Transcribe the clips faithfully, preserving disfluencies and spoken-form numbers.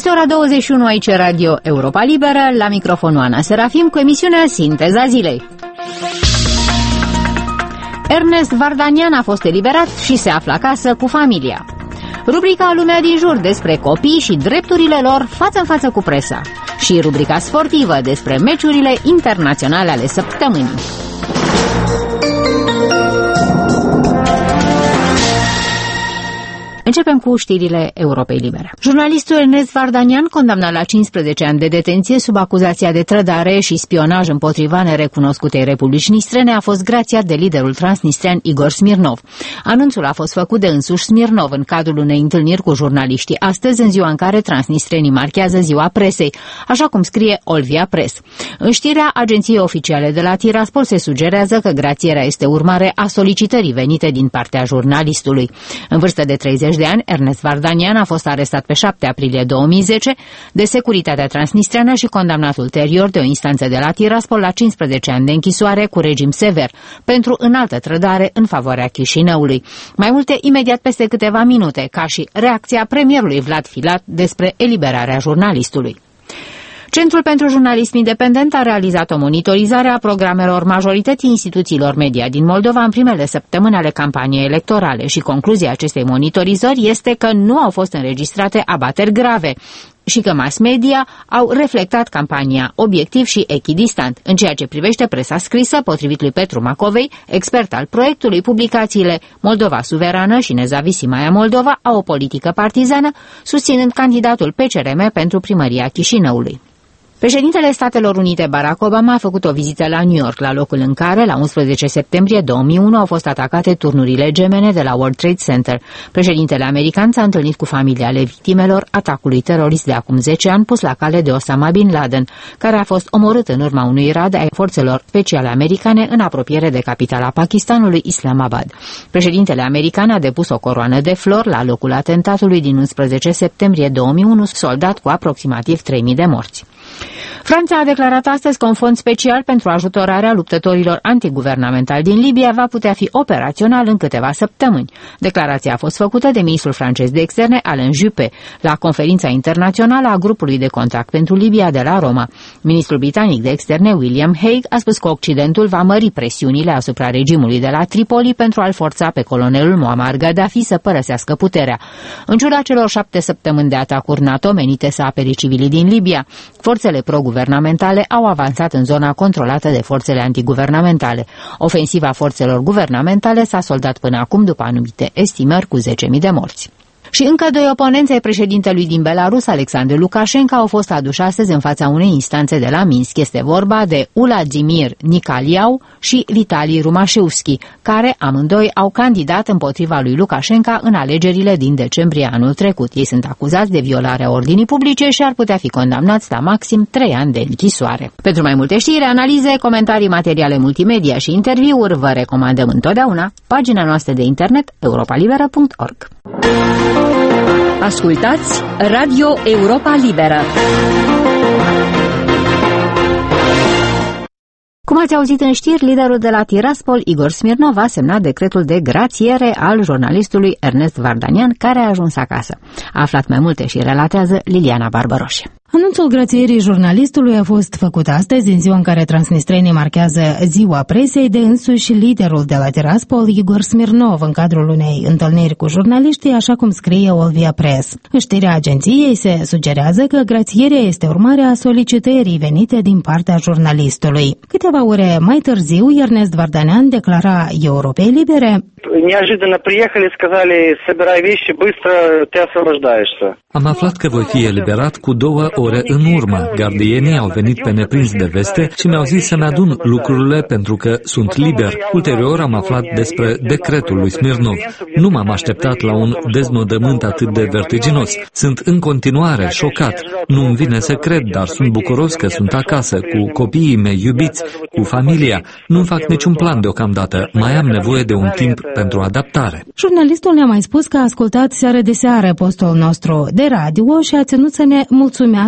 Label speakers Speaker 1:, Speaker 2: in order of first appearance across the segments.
Speaker 1: Este ora douăzeci și unu aici Radio Europa Liberă, la microfonul Ana Serafim cu emisiunea Sinteza Zilei. Ernest Vardanian a fost eliberat și se află acasă cu familia. Rubrica Lumea din jur despre copii și drepturile lor față în față cu presa. Și rubrica sportivă despre meciurile internaționale ale săptămânii. Începem cu știrile Europei Libere. Jurnalistul Ernest Vardanian, condamnat la cincisprezece ani de detenție sub acuzația de trădare și spionaj împotriva nerecunoscutei Republici Nistrene, a fost grațiat de liderul transnistrean Igor Smirnov. Anunțul a fost făcut de însuși Smirnov în cadrul unei întâlniri cu jurnaliștii astăzi, în ziua în care transnistrenii marchează Ziua Presei, așa cum scrie Olvia Press. În știrea agenției oficiale de la Tiraspol se sugerează că grațierea este urmare a solicitării venite din partea jurnalistului. În vârstă de treizeci de ani, Ernest Vardanian a fost arestat pe șapte aprilie două mii zece de securitatea transnistreană și condamnat ulterior de o instanță de la Tiraspol la cincisprezece ani de închisoare cu regim sever pentru înaltă trădare în favoarea Chișinăului. Mai multe imediat peste câteva minute, ca și reacția premierului Vlad Filat despre eliberarea jurnalistului. Centrul pentru Jurnalism Independent a realizat o monitorizare a programelor majorității instituțiilor media din Moldova în primele săptămâni ale campaniei electorale și concluzia acestei monitorizări este că nu au fost înregistrate abateri grave și că mass media au reflectat campania obiectiv și echidistant. În ceea ce privește presa scrisă, potrivit lui Petru Macovei, expert al proiectului, publicațiile Moldova Suverană și Nezavisimoaia Moldova au o politică partizană, susținând candidatul P C R M pentru primăria Chișinăului. Președintele Statelor Unite Barack Obama a făcut o vizită la New York, la locul în care, la unsprezece septembrie două mii unu, au fost atacate turnurile gemene de la World Trade Center. Președintele american s-a întâlnit cu familiile ale victimelor atacului terorist de acum zece ani pus la cale de Osama Bin Laden, care a fost omorât în urma unui raid ai forțelor speciale americane în apropiere de capitala Pakistanului, Islamabad. Președintele american a depus o coroană de flori la locul atentatului din unsprezece septembrie două mii unu, soldat cu aproximativ trei mii de morți. Franța a declarat astăzi că un fond special pentru ajutorarea luptătorilor antiguvernamentali din Libia va putea fi operațional în câteva săptămâni. Declarația a fost făcută de ministrul francez de externe Alain Juppé la conferința internațională a grupului de contact pentru Libia de la Roma. Ministrul britanic de externe William Hague a spus că Occidentul va mări presiunile asupra regimului de la Tripoli pentru a-l forța pe colonelul Muammar Gaddafi să părăsească puterea. În ciuda celor șapte săptămâni de atacuri NATO menite să apere civilii din Libia, forțele pro-guvernamentale au avansat în zona controlată de forțele antiguvernamentale. Ofensiva forțelor guvernamentale s-a soldat până acum după anumite estimări cu zece mii de morți. Și încă doi oponenți ai președintelui din Belarus, Alexandru Lukashenko, au fost aduși astăzi în fața unei instanțe de la Minsk. Este vorba de Uladzimir Nikoliau și Vitali Rumashevski, care amândoi au candidat împotriva lui Lukashenko în alegerile din decembrie anul trecut. Ei sunt acuzați de violarea ordinii publice și ar putea fi condamnați la maxim trei ani de închisoare. Pentru mai multe știri, analize, comentarii, materiale multimedia și interviuri, vă recomandăm întotdeauna pagina noastră de internet europa liberă punct org.
Speaker 2: Ascultați Radio Europa Liberă.
Speaker 1: Cum ați auzit în știri, liderul de la Tiraspol, Igor Smirnov, a semnat decretul de grațiere al jurnalistului Ernest Vardanian, care a ajuns acasă. A aflat mai multe și relatează Liliana Barbaroșe.
Speaker 3: Anunțul grațierii jurnalistului a fost făcut astăzi, în ziua în care transnistrenii marchează Ziua Presei, de însuși liderul de la Tiraspol, Igor Smirnov, în cadrul unei întâlniri cu jurnaliștii, așa cum scrie Olvia Press. În știrea agenției se sugerează că grațierea este urmare a solicitării venite din partea jurnalistului. Câteva ore mai târziu, Ernest Vardanian declara Europei Libere:
Speaker 4: Неожиданно приехали, сказали, собирай вещи, быстро ты освобождаешься.
Speaker 5: Am aflat că voi fi eliberat cu două ore în urmă. Gardienii au venit pe neprins de veste și mi-au zis să-mi adun lucrurile pentru că sunt liber. Ulterior am aflat despre decretul lui Smirnov. Nu m-am așteptat la un deznodământ atât de vertiginos. Sunt în continuare șocat. Nu-mi vine să cred, dar sunt bucuros că sunt acasă, cu copiii mei iubiți, cu familia. Nu fac niciun plan deocamdată. Mai am nevoie de un timp pentru adaptare.
Speaker 3: Jurnalistul ne-a mai spus că a ascultat seară de seară postul nostru de radio și a ținut să ne mulțumească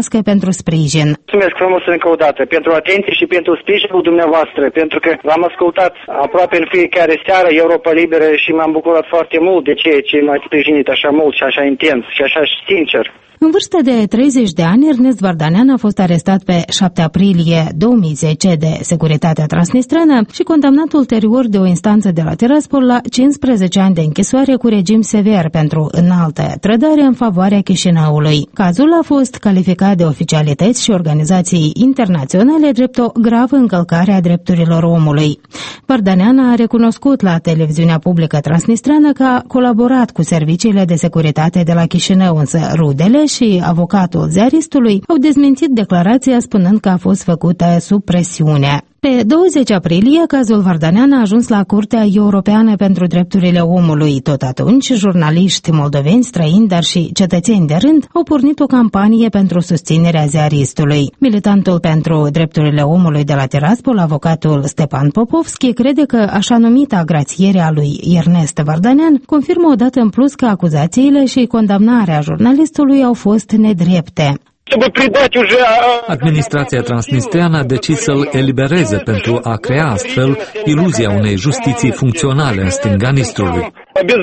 Speaker 3: moldovenească pentru sprijin.
Speaker 4: Mulțumesc frumos încă o dată pentru atenție și pentru sprijinul dumneavoastră, pentru că v-am ascultat aproape în fiecare seară Europa Liberă și m-am bucurat foarte mult de ceea ce m-ați sprijinit așa mult și așa intens și așa sincer.
Speaker 3: În vârstă de treizeci de ani, Ernest Vardanean a fost arestat pe șapte aprilie două mii zece de Securitatea Transnistreană și condamnat ulterior de o instanță de la Tiraspol la cincisprezece ani de închisoare cu regim sever pentru înaltă trădare în favoarea Chișinăului. Cazul a fost calificat de oficialități și organizații internaționale drept o gravă încălcare a drepturilor omului. Vardanean a recunoscut la televiziunea publică transnistreană că a colaborat cu serviciile de securitate de la Chișinău, însă rudele și avocatul ziaristului au dezmințit declarația spunând că a fost făcută sub presiune. Pe douăzeci aprilie, cazul Vardanean a ajuns la Curtea Europeană pentru Drepturile Omului. Tot atunci, jurnaliști moldoveni, străini, dar și cetățeni de rând au pornit o campanie pentru susținerea ziaristului. Militantul pentru drepturile omului de la Tiraspol, avocatul Stepan Popovski, crede că așa numita grațiere a lui Ernest Vardanean confirmă odată în plus că acuzațiile și condamnarea jurnalistului au fost nedrepte.
Speaker 5: Administrația transnistreană a decis să-l elibereze pentru a crea astfel iluzia unei justiții funcționale în stânga Nistrului.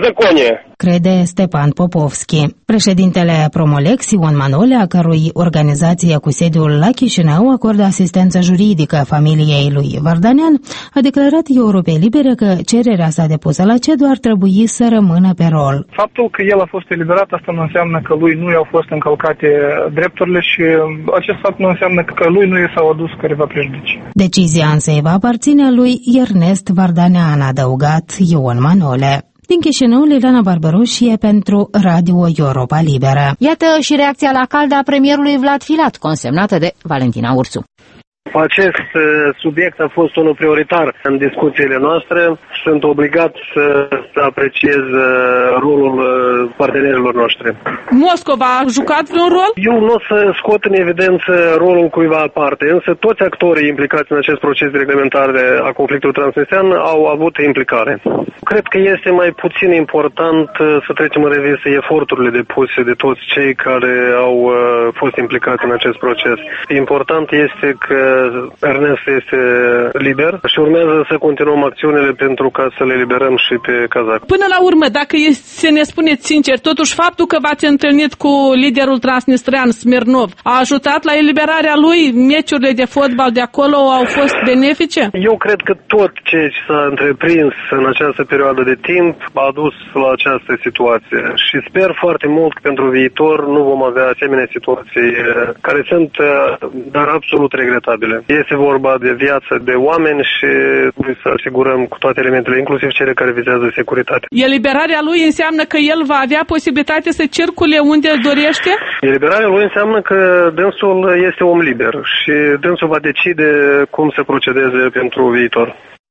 Speaker 3: Crede Stepan Popovski. Președintele Promolex, Ion Manole, a cărui organizație cu sediul la Chișinău acordă asistență juridică familiei lui Vardanean, a declarat Europei Libere că cererea sa depusă la C E D U ar trebui să rămână pe rol.
Speaker 6: Faptul că el a fost eliberat, asta nu înseamnă că lui nu i-au fost încălcate drepturile și acest fapt nu înseamnă că lui nu i s-au adus careva prejudicii.
Speaker 3: Decizia însă îi va aparține lui Ernest Vardanean, a adăugat Ion Manole. Din Chișinău, Liliana Barbaroșie pentru Radio Europa Liberă.
Speaker 1: Iată și reacția la calda premierului Vlad Filat, consemnată de Valentina Ursu.
Speaker 7: Acest subiect a fost unul prioritar în discuțiile noastre. Sunt obligat să apreciez rolul partenerilor noștri.
Speaker 8: Moscova a jucat vreun rol?
Speaker 7: Eu nu o să scot în evidență rolul cuiva aparte, însă toți actorii implicați în acest proces de reglementare a conflictului transnistrean au avut implicare. Cred că este mai puțin important să trecem în revistă eforturile depuse de toți cei care au fost implicați în acest proces. Important este că Ernest este liber și urmează să continuăm acțiunile pentru ca să le eliberăm și pe cazac.
Speaker 8: Până la urmă, dacă să ne spuneți sincer, totuși faptul că v-ați întâlnit cu liderul transnistrean Smirnov a ajutat la eliberarea lui? Meciurile de fotbal de acolo au fost benefice?
Speaker 7: Eu cred că tot ceea ce s-a întreprins în această perioadă de timp a dus la această situație și sper foarte mult că pentru viitor nu vom avea asemenea situații care sunt dar absolut regretabile. Este vorba de viață de oameni și trebuie să asigurăm cu toate elementele, inclusiv cele care vizează securitatea.
Speaker 8: Eliberarea lui înseamnă că el va avea posibilitate să circule unde îl dorește?
Speaker 7: Eliberarea lui înseamnă că dânsul este om liber și dânsul va decide cum să procedeze pentru viitor.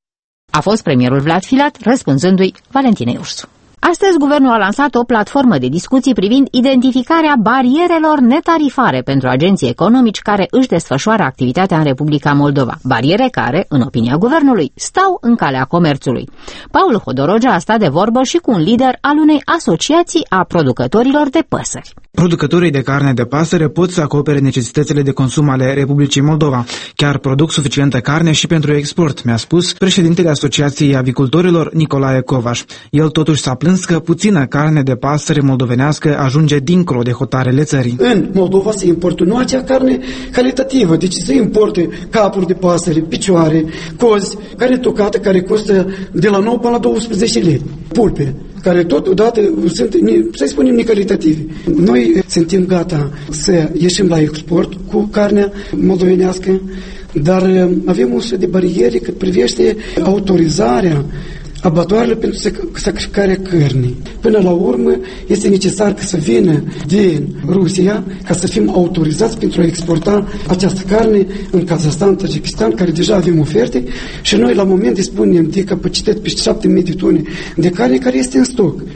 Speaker 1: A fost premierul Vlad Filat răspunzându-i Valentinei Ursu. Astăzi, guvernul a lansat o platformă de discuții privind identificarea barierelor netarifare pentru agenții economici care își desfășoară activitatea în Republica Moldova. Bariere care, în opinia guvernului, stau în calea comerțului. Paul Hodorogea a stat de vorbă și cu un lider al unei asociații a producătorilor de păsări.
Speaker 9: Producătorii de carne de pasăre pot să acopere necesitățile de consum ale Republicii Moldova. Chiar produc suficientă carne și pentru export, mi-a spus președintele Asociației Avicultorilor Nicolae Covaș. El totuși s-a plâns că puțină carne de pasăre moldovenească ajunge dincolo de hotarele țării.
Speaker 10: În Moldova se importă nu acea carne calitativă, deci se importă capuri de pasăre, picioare, cozi, carne tocată care costă de la nouă până la douăsprezece lei, pulpe, care totodată sunt, să-i spunem, necalitative. Noi suntem gata să ieșim la export cu carnea moldovenească, dar avem o serie de bariere cât privește autorizarea abatoarele pentru sacrificarea cărnii. Până la urmă, este necesar că să vină din Rusia ca să fim autorizați pentru a exporta această carne în Kazahstan, Tajikistan, care deja avem oferte și noi la moment dispunem de capacități peste șapte mii de tone de carne care este în stoc.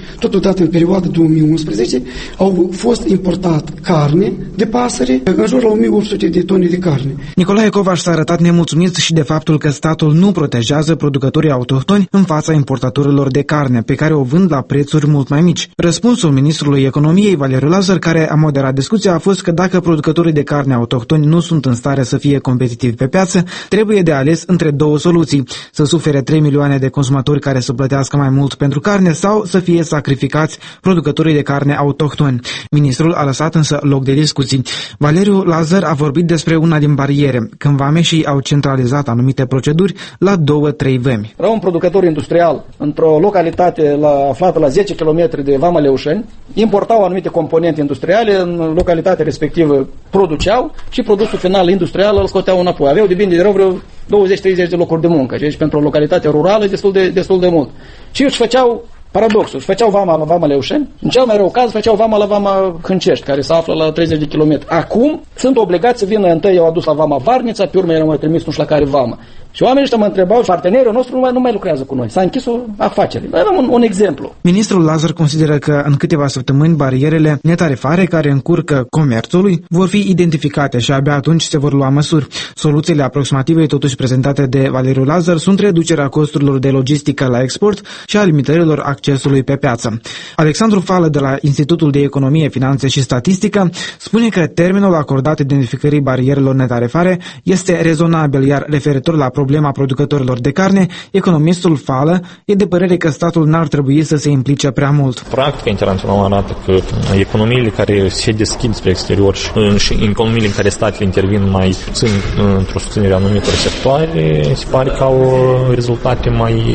Speaker 10: Totodată, în perioada două mii unsprezece, au fost importat carne de pasăre, în jur la o mie opt sute de tone de carne.
Speaker 9: Nicolae Covaș s-a arătat nemulțumit și de faptul că statul nu protejează producătorii autohtoni în fața importatorilor de carne, pe care o vând la prețuri mult mai mici. Răspunsul ministrului economiei, Valeriu Lazar, care a moderat discuția, a fost că dacă producătorii de carne autohtoni nu sunt în stare să fie competitivi pe piață, trebuie de ales între două soluții: să sufere trei milioane de consumatori care să plătească mai mult pentru carne sau să fie sacrificați producătorii de carne autohtoni. Ministrul a lăsat însă loc de discuții. Valeriu Lazar a vorbit despre una din bariere, când vameșii au centralizat anumite proceduri la două, trei vămi.
Speaker 11: Era un producător industrial într-o localitate la, aflată la zece kilometri de Vama Leușeni, importau anumite componente industriale, în localitatea respectivă produceau și produsul final industrial îl scoteau înapoi. Aveau de bine de rău vreo douăzeci treizeci de locuri de muncă, deci pentru o localitate rurală destul de, destul de mult. Și își făceau paradoxul, își făceau vama la Vama Leușeni, în cel mai rău caz făceau vama la Vama Hâncești, care se află la treizeci de kilometri. Acum sunt obligați să vină, întâi i-au adus la Vama Varnița, pe urmă i-au mai trimis nu știu la care vama. Și oamenii ăștia mă întrebau, partenerul nostru nu mai, nu mai lucrează cu noi. S-a închis o afacere. Avem un, un exemplu.
Speaker 9: Ministrul Lazar consideră că în câteva săptămâni barierele netarifare care încurcă comerțului vor fi identificate și abia atunci se vor lua măsuri. Soluțiile aproximative totuși prezentate de Valeriu Lazar sunt reducerea costurilor de logistică la export și a limitărilor accesului pe piață. Alexandru Fală de la Institutul de Economie, Finanțe și Statistică spune că termenul acordat identificării barierelor netarifare este rezonabil, iar referitor la problema producătorilor de carne, economistul Fală e de părere că statul n-ar trebui să se implice prea mult.
Speaker 12: Practica internațională arată că economiile care se deschid spre exterior și economiile în care statele intervin mai puțin într-o susținere a anumitor sectoare, se pare că au rezultate mai,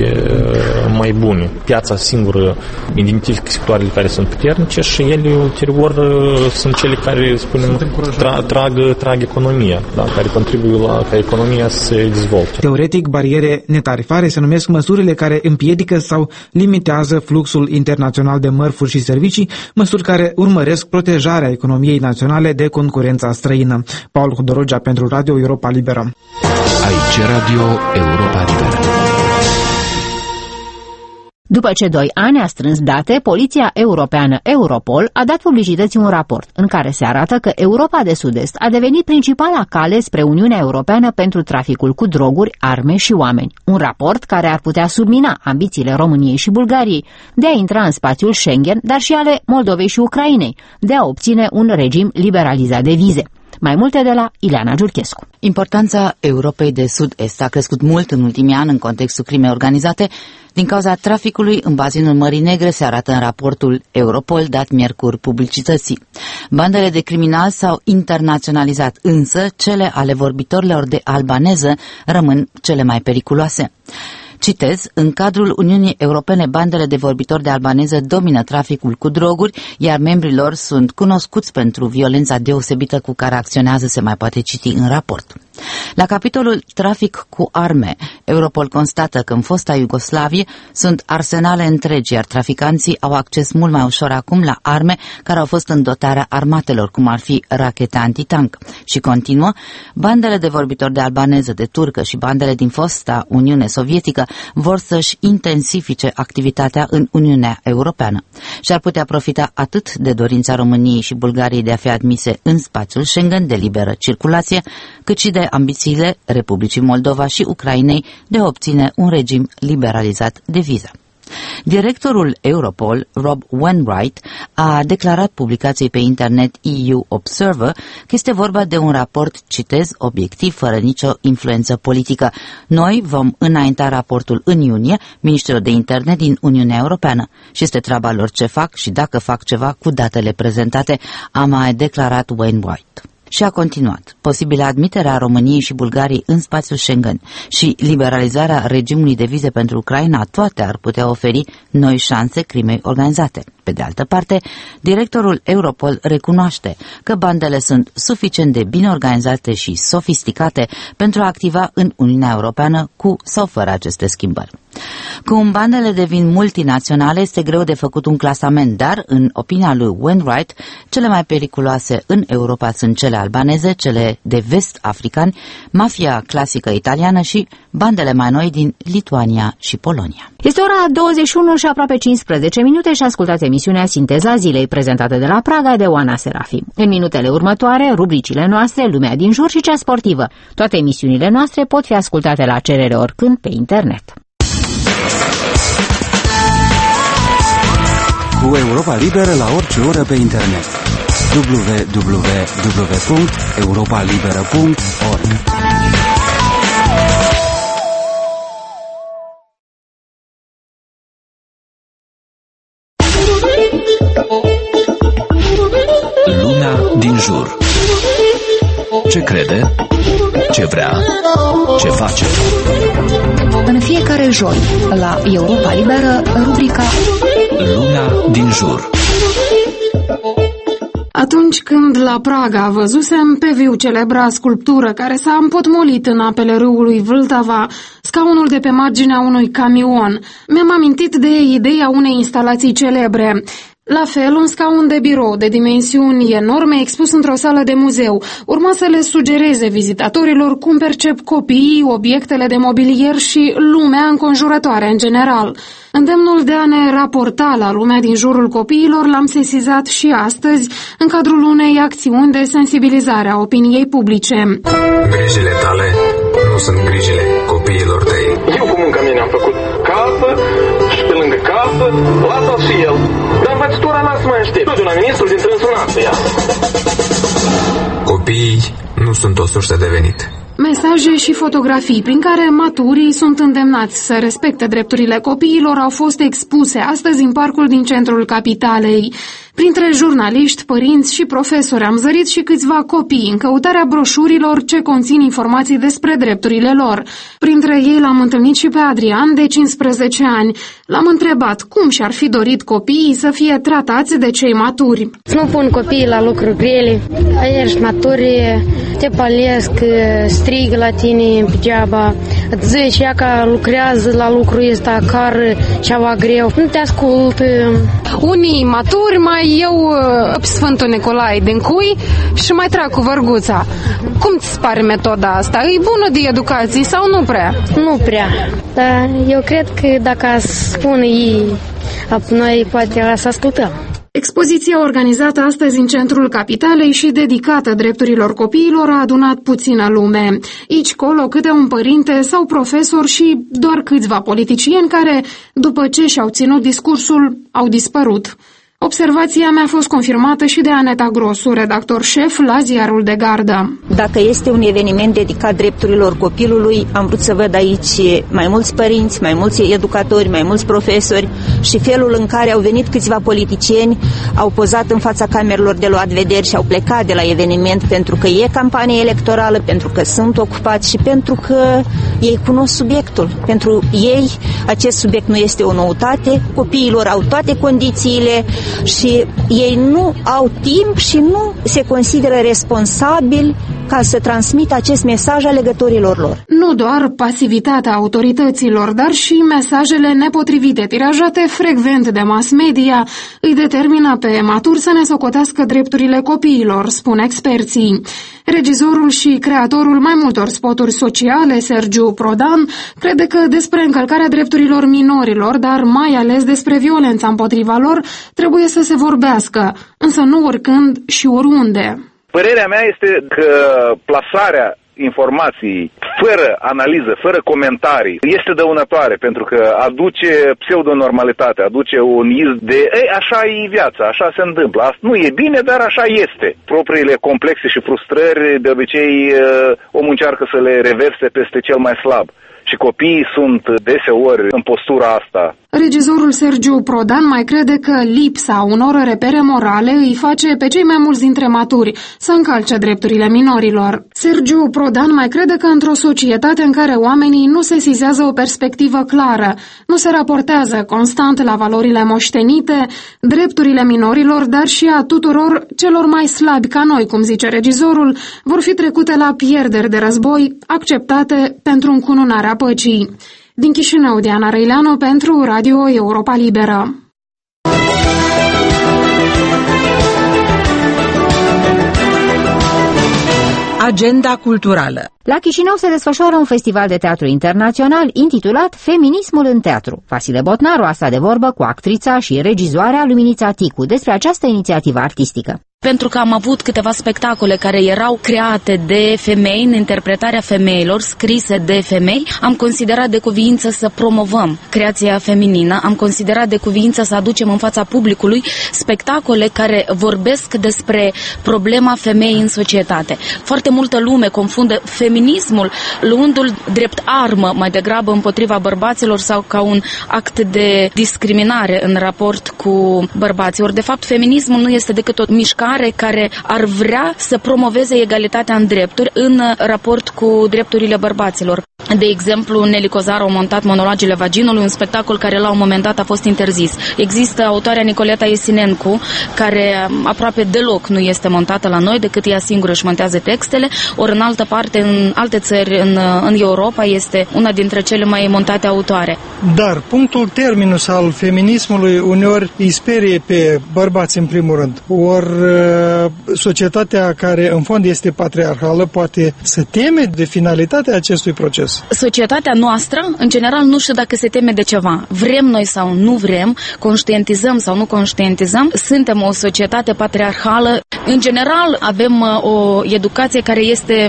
Speaker 12: mai bune. Piața singură identifică sectoarele care sunt puternice și ele ulterior sunt cele care, spunem, tra- trag, trag economia, da, care contribuie la ca economia să se dezvolte.
Speaker 9: Teoretic, bariere netarifare se numesc măsurile care împiedică sau limitează fluxul internațional de mărfuri și servicii, măsuri care urmăresc protejarea economiei naționale de concurența străină. Paul Hudorogea pentru Radio Europa Liberă.
Speaker 13: Aici Radio Europa Liberă.
Speaker 1: După ce doi ani a strâns date, Poliția Europeană Europol a dat publicității un raport în care se arată că Europa de Sud-Est a devenit principala cale spre Uniunea Europeană pentru traficul cu droguri, arme și oameni. Un raport care ar putea submina ambițiile României și Bulgariei de a intra în spațiul Schengen, dar și ale Moldovei și Ucrainei, de a obține un regim liberalizat de vize. Mai multe de la Ileana Giurchescu.
Speaker 14: Importanța Europei de Sud-Est a crescut mult în ultimii ani în contextul crimei organizate din cauza traficului în bazinul Mării Negre, se arată în raportul Europol dat miercuri publicității. Bandele de criminali s-au internaționalizat, însă cele ale vorbitorilor de albaneză rămân cele mai periculoase. Citez, în cadrul Uniunii Europene, bandele de vorbitori de albaneză domină traficul cu droguri, iar membrii lor sunt cunoscuți pentru violența deosebită cu care acționează, se mai poate citi în raport. La capitolul trafic cu arme, Europol constată că în fosta Iugoslavie sunt arsenale întregi, iar traficanții au acces mult mai ușor acum la arme care au fost în dotarea armatelor, cum ar fi rachete antitank. Și continuă, bandele de vorbitori de albaneză, de turcă și bandele din fosta Uniune Sovietică vor să-și intensifice activitatea în Uniunea Europeană și ar putea profita atât de dorința României și Bulgariei de a fi admise în spațiul Schengen de liberă circulație, cât și de ambițiile Republicii Moldova și Ucrainei de a obține un regim liberalizat de viză. Directorul Europol, Rob Wainwright, a declarat publicației pe internet E U Observer că este vorba de un raport, citez, obiectiv, fără nicio influență politică. Noi vom înainta raportul în iunie ministrilor de interne din Uniunea Europeană și este treaba lor ce fac și dacă fac ceva cu datele prezentate, a mai declarat Wainwright. Și a continuat. Posibilă admiterea României și Bulgariei în spațiul Schengen și liberalizarea regimului de vize pentru Ucraina, toate ar putea oferi noi șanse crimei organizate. Pe de altă parte, directorul Europol recunoaște că bandele sunt suficient de bine organizate și sofisticate pentru a activa în Uniunea Europeană cu sau fără aceste schimbări. Cum bandele devin multinaționale, este greu de făcut un clasament, dar, în opinia lui Wainwright, cele mai periculoase în Europa sunt cele albaneze, cele de vest-africani, mafia clasică italiană și bandele mai noi din Lituania și Polonia.
Speaker 1: Este ora douăzeci și unu și aproape cincisprezece minute și ascultați emisiunea Sinteza Zilei, prezentată de la Praga de Oana Serafi. În minutele următoare, rubricile noastre, Lumea din jur și cea sportivă. Toate emisiunile noastre pot fi ascultate la cerere oricând pe internet.
Speaker 15: Cu Europa Liberă la orice oră pe internet. w w w punct europa liberă punct org
Speaker 13: Lumea din jur. Ce crede? Ce vrea? Ce face?
Speaker 2: În fiecare joi, la Europa Liberă, rubrica
Speaker 13: Lumea din jur.
Speaker 16: Atunci când la Praga văzusem pe viu celebra sculptură care s-a împotmolit în apele râului Vltava, scaunul de pe marginea unui camion, mi-am amintit de ideea unei instalații celebre. La fel, un scaun de birou de dimensiuni enorme expus într-o sală de muzeu urma să le sugereze vizitatorilor cum percep copiii, obiectele de mobilier și lumea înconjurătoare în general. Îndemnul de a ne raporta la lumea din jurul copiilor l-am sesizat și astăzi în cadrul unei acțiuni de sensibilizare a opiniei publice.
Speaker 17: Grijile tale nu sunt grijile copiilor tăi.
Speaker 7: Eu cu munca mea am făcut casă și pe lângă casă, lasă-l și el. Dar învățătura n-a să mai aștept. Nu, doamna ministru din trânsul ea.
Speaker 17: Copiii nu sunt o sursă de venit.
Speaker 16: Mesaje și fotografii prin care maturii sunt îndemnați să respecte drepturile copiilor au fost expuse astăzi în parcul din centrul capitalei. Printre jurnaliști, părinți și profesori am zărit și câțiva copii în căutarea broșurilor ce conțin informații despre drepturile lor. Printre ei l-am întâlnit și pe Adrian, de cincisprezece ani. L-am întrebat cum și-ar fi dorit copiii să fie tratați de cei maturi.
Speaker 18: Nu pun copiii la lucruri grele. Ești maturi, te palesc, strigă la tine în degeaba, îți zice ea că lucrează la lucrul ăsta car ceva greu. Nu te ascultă.
Speaker 16: Unii maturi mai eu Sfântul Nicolae din cui și mai trag cu vărguța. Cum ți pare metoda asta? E bună de educație sau nu prea?
Speaker 18: Nu prea, dar eu cred că dacă spun ei, noi poate să ascultăm.
Speaker 16: Expoziția organizată astăzi în centrul capitalei și dedicată drepturilor copiilor a adunat puțină lume. Aici colo câte un părinte sau profesor și doar câțiva politicieni care, după ce și-au ținut discursul, au dispărut. Observația mea a fost confirmată și de Aneta Grosu, redactor șef la Ziarul de Gardă.
Speaker 19: Dacă este un eveniment dedicat drepturilor copilului, am vrut să văd aici mai mulți părinți, mai mulți educatori, mai mulți profesori și felul în care au venit câțiva politicieni, au pozat în fața camerelor de luat vederi și au plecat de la eveniment pentru că e campanie electorală, pentru că sunt ocupați și pentru că ei cunosc subiectul. Pentru ei acest subiect nu este o noutate, copiilor au toate condițiile și ei nu au timp și nu se consideră responsabili ca să transmită acest mesaj alegătorilor lor.
Speaker 16: Nu doar pasivitatea autorităților, dar și mesajele nepotrivite, tirajate frecvent de mass media, îi determină pe maturi să ne socotească drepturile copiilor, spun experții. Regizorul și creatorul mai multor spoturi sociale, Sergiu Prodan, crede că despre încălcarea drepturilor minorilor, dar mai ales despre violența împotriva lor, trebuie să se vorbească, însă nu oricând și oriunde.
Speaker 20: Părerea mea este că plasarea informații fără analiză, fără comentarii, este dăunătoare pentru că aduce pseudonormalitate, aduce un iz de ei, așa e viața, așa se întâmplă. Asta nu e bine, dar așa este. Propriile complexe și frustrări, de obicei, omul încearcă să le reverse peste cel mai slab. Și copiii sunt deseori în postura asta.
Speaker 16: Regizorul Sergiu Prodan mai crede că lipsa unor repere morale îi face pe cei mai mulți dintre maturi să încalce drepturile minorilor. Sergiu Prodan mai crede că într-o societate în care oamenii nu sesizează o perspectivă clară, nu se raportează constant la valorile moștenite, drepturile minorilor, dar și a tuturor celor mai slabi ca noi, cum zice regizorul, vor fi trecute la pierderi de război, acceptate pentru încununarea păcii. Din Chișinău, Diana Răileanu pentru Radio Europa Liberă.
Speaker 21: Agenda culturală.
Speaker 1: La Chișinău se desfășoară un festival de teatru internațional intitulat Feminismul în teatru. Vasile Botnaru a stat de vorbă cu actrița și regizoarea Luminița Ticu despre această inițiativă artistică.
Speaker 22: Pentru că am avut câteva spectacole care erau create de femei, în interpretarea femeilor, scrise de femei, am considerat de cuviință să promovăm creația feminină, am considerat de cuviință să aducem în fața publicului spectacole care vorbesc despre problema femeii în societate. Foarte multă lume confundă feminismul luându-l drept armă mai degrabă împotriva bărbaților sau ca un act de discriminare în raport cu bărbații. Ori de fapt feminismul nu este decât o mișcare care ar vrea să promoveze egalitatea în drepturi în raport cu drepturile bărbaților. De exemplu, Nelly Cozar a montat Monologile vaginului, un spectacol care la un moment dat a fost interzis. Există autoarea Nicoleta Esinencu, care aproape deloc nu este montată la noi, decât ea singură își montează textele, ori în altă parte, în alte țări, în, în Europa, este una dintre cele mai montate autoare.
Speaker 23: Dar punctul terminus al feminismului uneori îi sperie pe bărbați în primul rând. Ori societatea care în fond este patriarhală poate să teme de finalitatea acestui proces.
Speaker 22: Societatea noastră, în general, nu știu dacă se teme de ceva. Vrem noi sau nu vrem, conștientizăm sau nu conștientizăm, suntem o societate patriarhală. În general, avem o educație care este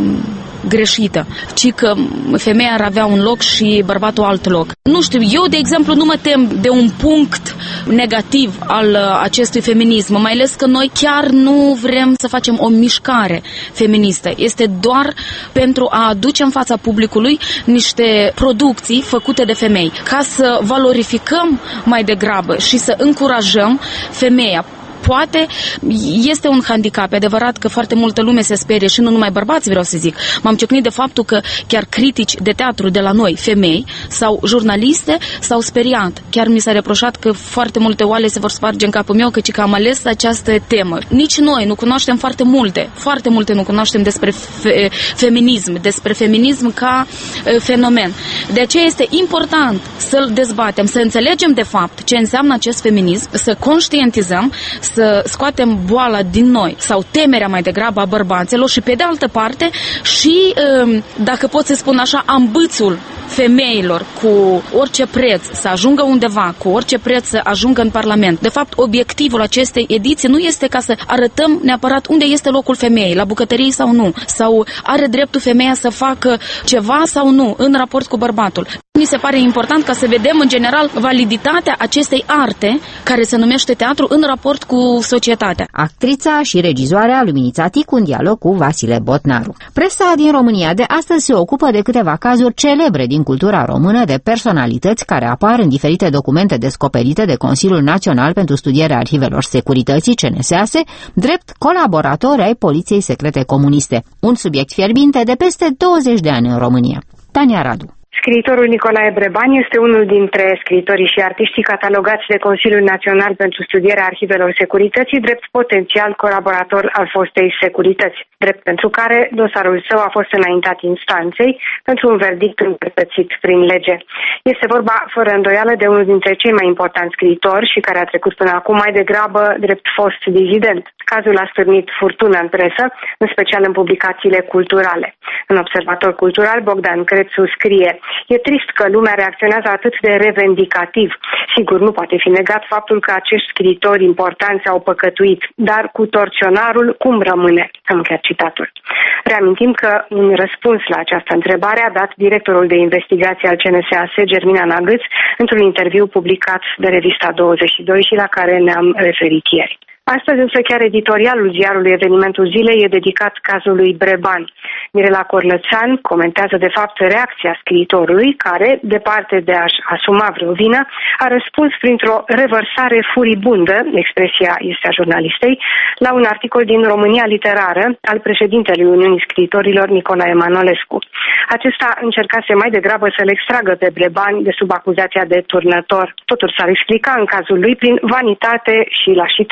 Speaker 22: greșită, ci că femeia ar avea un loc și bărbatul alt loc. Nu știu, eu, de exemplu, nu mă tem de un punct negativ al acestui feminism, mai ales că noi chiar nu vrem să facem o mișcare feministă. Este doar pentru a aduce în fața publicului niște producții făcute de femei, ca să valorificăm mai degrabă și să încurajăm femeia. Poate este un handicap, e adevărat că foarte multă lume se sperie și nu numai bărbați, vreau să zic. M-am ciocnit de faptul că chiar critici de teatru de la noi, femei sau jurnaliste, s-au speriat. Chiar mi s-a reproșat că foarte multe oale se vor sparge în capul meu, căci că am ales această temă. Nici noi nu cunoaștem foarte multe, foarte multe nu cunoaștem despre fe- feminism, despre feminism ca e, fenomen. De aceea este important să-l dezbatem, să înțelegem de fapt ce înseamnă acest feminism, să conștientizăm, să scoatem boala din noi sau temerea mai degrabă a bărbaților și pe de altă parte și, dacă pot să spun așa, ambâțul femeilor cu orice preț să ajungă undeva, cu orice preț să ajungă în Parlament. De fapt, obiectivul acestei ediții nu este ca să arătăm neapărat unde este locul femeii, la bucătărie sau nu, sau are dreptul femeia să facă ceva sau nu în raport cu bărbatul. Mi se pare important ca să vedem în general validitatea acestei arte care se numește teatru în raport cu societatea.
Speaker 1: Actrița și regizoarea Luminița Ticu în dialog cu Vasile Botnaru. Presa din România de astăzi se ocupă de câteva cazuri celebre din cultura română de personalități care apar în diferite documente descoperite de Consiliul Național pentru Studierea Arhivelor Securității, C N S A S E, drept colaboratori ai Poliției Secrete Comuniste. Un subiect fierbinte de peste douăzeci de ani în România. Tania Radu.
Speaker 24: Scriitorul Nicolae Breban este unul dintre scriitorii și artiștii catalogați de Consiliul Național pentru Studierea Arhivelor Securității drept potențial colaborator al fostei securități, drept pentru care dosarul său a fost înaintat instanței pentru un verdict împărtățit prin lege. Este vorba, fără îndoială, de unul dintre cei mai importanți scriitori și care a trecut până acum mai degrabă drept fost dizident. Cazul a stârnit furtună în presă, în special în publicațiile culturale. În Observator Cultural, Bogdan Crețu scrie: e trist că lumea reacționează atât de revendicativ. Sigur, nu poate fi negat faptul că acești scriitori importanți au păcătuit, dar cu torționarul cum rămâne? Am chiar citatul. Reamintim că un răspuns la această întrebare a dat directorul de investigație al C N S A S E, Germina Nagâț, într-un interviu publicat de revista douăzeci și doi și la care ne-am referit ieri. Astăzi însă chiar editorialul ziarului Evenimentul Zilei e dedicat cazului Breban. Mirela Corlățan comentează de fapt reacția scriitorului care, departe de a-și asuma vreo vină, a răspuns printr-o revărsare furibundă, expresia este a jurnalistei, la un articol din România Literară al președintelui Uniunii Scriitorilor Nicolae Manolescu. Acesta încercase mai degrabă să-l extragă pe Breban de sub acuzația de turnător. Totul s-ar explica în cazul lui prin vanitate și lașitate.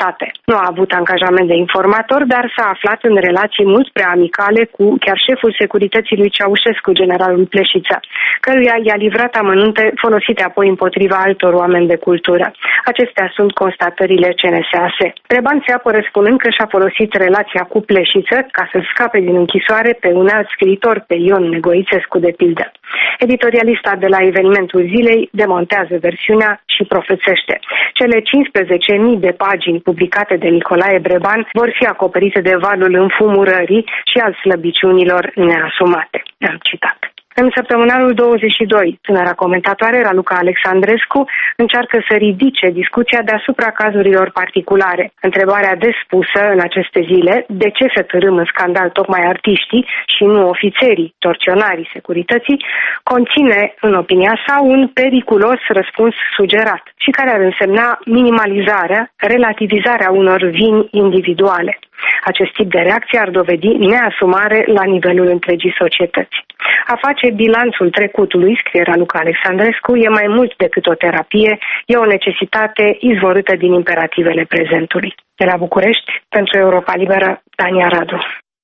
Speaker 24: Nu a avut angajament de informator, dar s-a aflat în relații mult prea amicale cu chiar șeful securității lui Ceaușescu, generalul Pleșița, căruia i-a livrat amănunte folosite apoi împotriva altor oameni de cultură. Acestea sunt constatările C N S A S. Breban se apără spunând că și-a folosit relația cu Pleșiță ca să scape din închisoare pe un alt scriitor, pe Ion Negoițescu, de pildă. Editorialista de la Evenimentul Zilei demontează versiunea și profețește. Cele cincisprezece mii de pagini publicate de Nicolae Breban vor fi acoperite de valul înfumurării și al slăbiciunilor neasumate. Am citat. În săptămânalul douăzeci și doi, tânăra comentatoare Raluca Alexandrescu încearcă să ridice discuția deasupra cazurilor particulare. Întrebarea despusă în aceste zile, de ce să târâm în scandal tocmai artiștii și nu ofițerii, torționarii securității, conține, în opinia sa, un periculos răspuns sugerat și care ar însemna minimalizarea, relativizarea unor vini individuale. Acest tip de reacție ar dovedi neasumare la nivelul întregii societăți. A face bilanțul trecutului, scrie Raluca Alexandrescu, e mai mult decât o terapie, e o necesitate izvorâtă din imperativele prezentului. De la București, pentru Europa Liberă, Tania Radu.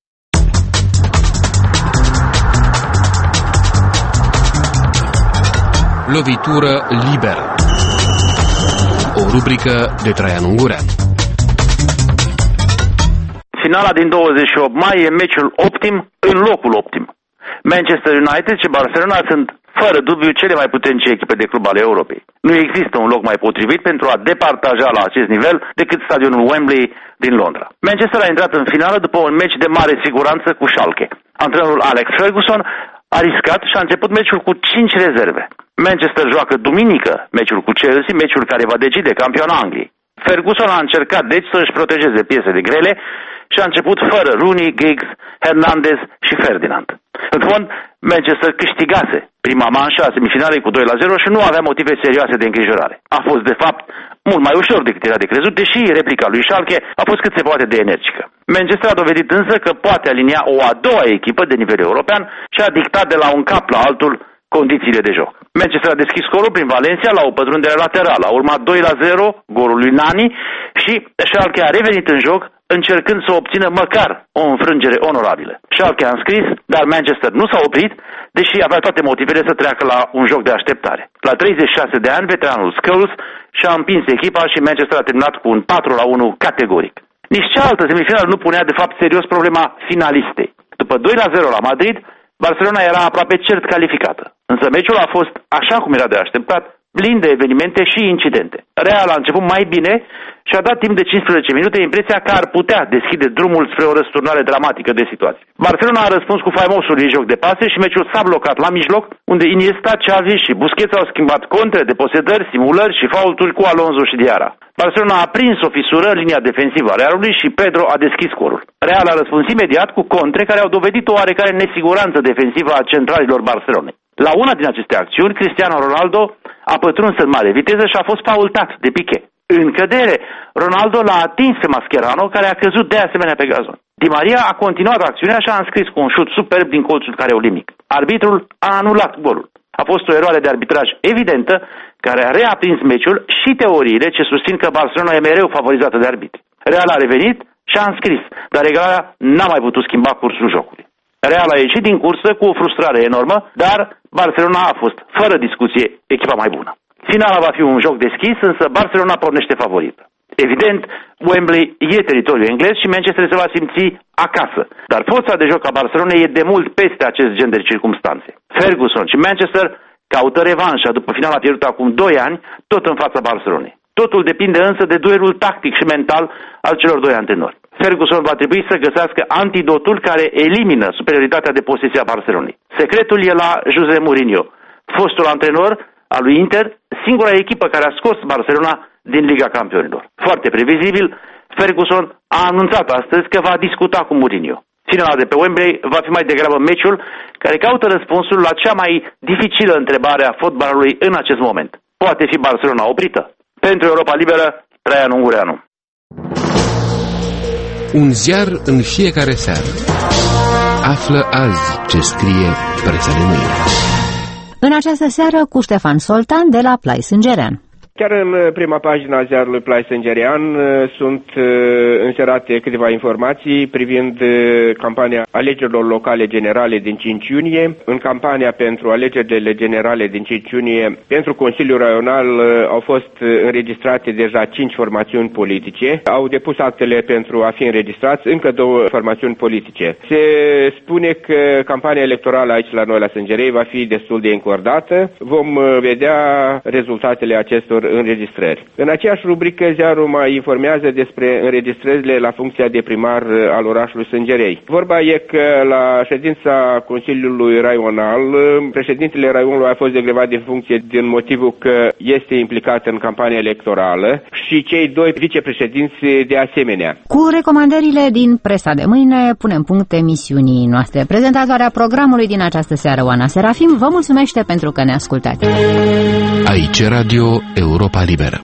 Speaker 3: Lovitură liberă. O rubrică de Traian Ungurean.
Speaker 4: Finala din douăzeci și opt mai e meciul optim în locul optim. Manchester United și Barcelona sunt fără dubiu cele mai puternice echipe de club ale Europei. Nu există un loc mai potrivit pentru a departaja la acest nivel decât stadionul Wembley din Londra. Manchester a intrat în finală după un meci de mare siguranță cu Schalke. Antrenorul Alex Ferguson a riscat și a început meciul cu cinci rezerve. Manchester joacă duminică meciul cu Chelsea, meciul care va decide campioana Angliei. Ferguson a încercat deci să își protejeze piesele grele și a început fără Rooney, Giggs, Hernandez și Ferdinand. În fond, Manchester câștigase prima manșă a semifinalei cu doi la zero și nu avea motive serioase de îngrijorare. A fost, de fapt, mult mai ușor decât era de crezut, deși replica lui Schalke a fost cât se poate de energică. Manchester a dovedit însă că poate alinia o a doua echipă de nivel european și a dictat de la un cap la altul condițiile de joc. Manchester a deschis scorul prin Valencia la o pătrundere laterală. A urmat doi la zero, golul lui Nani, și Schalke a revenit în joc, încercând să obțină măcar o înfrângere onorabilă. Schalke a înscris, dar Manchester nu s-a oprit, deși avea toate motivele să treacă la un joc de așteptare. La treizeci și șase de ani, veteranul Scholes și-a împins echipa și Manchester a terminat cu un patru la unu categoric. Nici cealaltă semifinală nu punea de fapt serios problema finalistei. După doi la zero la Madrid, Barcelona era aproape cert calificată. Însă meciul a fost, așa cum era de așteptat, plin de evenimente și incidente. Real a început mai bine și a dat timp de cincisprezece minute impresia că ar putea deschide drumul spre o răsturnare dramatică de situație. Barcelona a răspuns cu faimosul ei joc de pase și meciul s-a blocat la mijloc, unde Iniesta, Xavi și Busquets au schimbat contre, deposedări, simulări și faulturi cu Alonso și Diarra. Barcelona a prins o fisură în linia defensivă a Realului și Pedro a deschis scorul. Real a răspuns imediat cu contre care au dovedit o oarecare nesiguranță defensivă a centralilor Barcelonei. La una din aceste acțiuni, Cristiano Ronaldo a pătruns în mare viteză și a fost faultat de Piqué. În cădere, Ronaldo l-a atins pe Mascherano, care a căzut de asemenea pe gazon. Di Maria a continuat acțiunea și a înscris cu un șut superb din colțul care olimic. Arbitrul a anulat golul. A fost o eroare de arbitraj evidentă, care a reaprins meciul și teoriile ce susțin că Barcelona e mereu favorizată de arbitri. Real a revenit și a înscris, dar egalarea n-a mai putut schimba cursul jocului. Real a ieșit din cursă cu o frustrare enormă, dar Barcelona a fost, fără discuție, echipa mai bună. Finala va fi un joc deschis, însă Barcelona pornește favorită. Evident, Wembley e teritoriul englez și Manchester se va simți acasă, dar forța de joc a Barcelonei e de mult peste acest gen de circumstanțe. Ferguson și Manchester caută revanșa după finala pierdută acum doi ani, tot în fața Barcelonei. Totul depinde însă de duelul tactic și mental al celor doi antrenori. Ferguson va trebui să găsească antidotul care elimină superioritatea de posesie a Barcelonei. Secretul e la José Mourinho, fostul antrenor al lui Inter, singura echipă care a scos Barcelona din Liga Campionilor. Foarte previzibil, Ferguson a anunțat astăzi că va discuta cu Mourinho. Finala de pe Wembley va fi mai degrabă meciul care caută răspunsul la cea mai dificilă întrebare a fotbalului în acest moment. Poate fi Barcelona oprită? Pentru Europa Liberă, Traian Ungureanu.
Speaker 3: Un ziar în fiecare seară. Află azi ce scrie presa de mâine.
Speaker 1: În această seară cu Ștefan Soltan de la Plai Sângerean.
Speaker 5: Chiar în prima pagina a ziarului Plai Sângerean sunt înserate câteva informații privind campania alegerilor locale generale din cinci iunie. În campania pentru alegerile generale din cinci iunie, pentru Consiliul Raional au fost înregistrate deja cinci formațiuni politice. Au depus actele pentru a fi înregistrați încă două formațiuni politice. Se spune că campania electorală aici la noi la Sângerei va fi destul de încordată. Vom vedea rezultatele acestor înregistrări. În aceeași rubrică, ziarul mai informează despre înregistrările la funcția de primar al orașului Sângerei. Vorba e că la ședința Consiliului Raional, președintele Raionului a fost degrevat din funcție din motivul că este implicat în campania electorală și cei doi vicepreședinți de asemenea.
Speaker 1: Cu recomandările din presa de mâine punem punct emisiunii noastre. Prezentatoarea programului din această seară, Oana Serafim, vă mulțumește pentru că ne ascultați.
Speaker 3: Aici Radio Europa Liberă.